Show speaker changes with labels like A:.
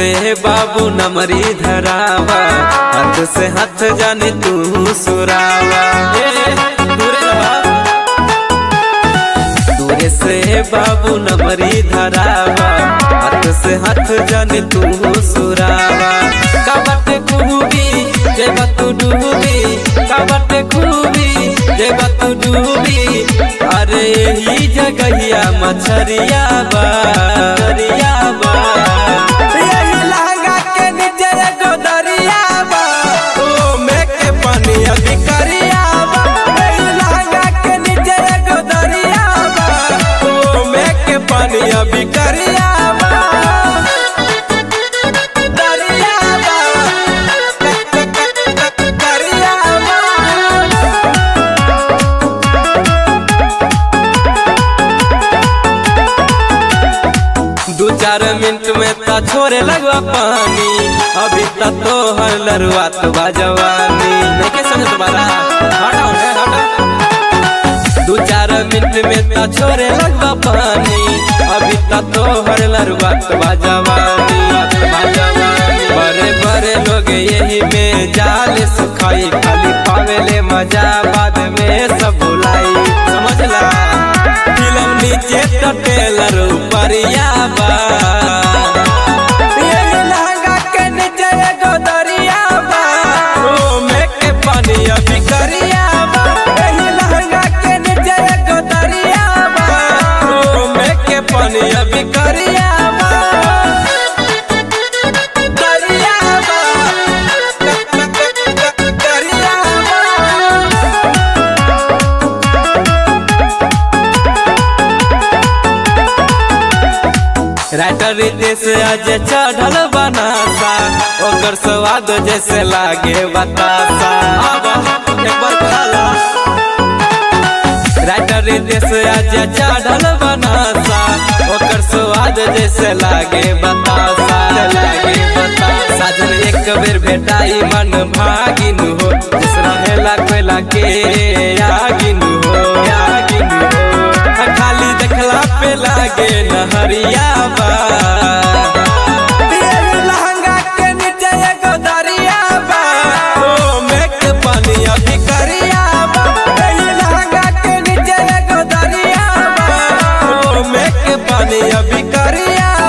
A: से बाबू नमरी धरावा, हाथ से हाथ जाने तू सुरावा। दूरे से बाबू नमरी धरावा, हाथ से हाथ जाने तू सुरावा। काबट खूबी जब तू डूबी, काबट खूबी जब तू डूबी, अरे यही जगहिया मछरिया बा, मछरिया बा। यही लहंगा के नीचे एगो दरिया बा, ओ में के पानी अभी करिया बा। यही लहंगा के नीचे एगो दरिया बा, ओ में के पानी अभी करिया बा, दरिया बा, करिया बा। दू चार मिनट में ता छोड़े लगवा पानी, अभी तक तो हर लरुआ तो बाजवानी नहीं के समझ तुम्हारा। हटाओ हटाओ, दू चार मिनट में ता छोड़े लगवा पानी, अभी तक तो हर लरुआ तो बाजवानी। बड़े बड़े लोग यही में जाल सुखाई, खाली पावेले मजा बाद में सब भुलाई। समझला फिल्म नीचे टेलर उपरिया बा, यही लहंगा के नीचे एगो दरिया बा, ओ में के पानी अभी करिया बा। यही लहंगा के नीचे एगो दरिया बा, ओ में के पानी अभी करिया बा, दरिया बा, करिया बा। राइटर रितेश आज चढ़ल बनासा, ओकर स्वाद जैसे लागे बतासा। एक बार खाला राइटर रितेश आज चढ़ल बनासा, ओकर स्वाद जैसे लागे बतासा, लागे बतासा। साजन एक बेर भेटाई मन भागिन हो, जिस रहेला कोयला के आगिन हो, आगिन हो। खाली देखला पे लागे नहरिया बा, यही लहंगा के नीचे एगो दरिया बा, ओ में के पानी अभी करिया बा। यही लहंगा के नीचे एगो दरिया बा, ओ में के पानी अभी करिया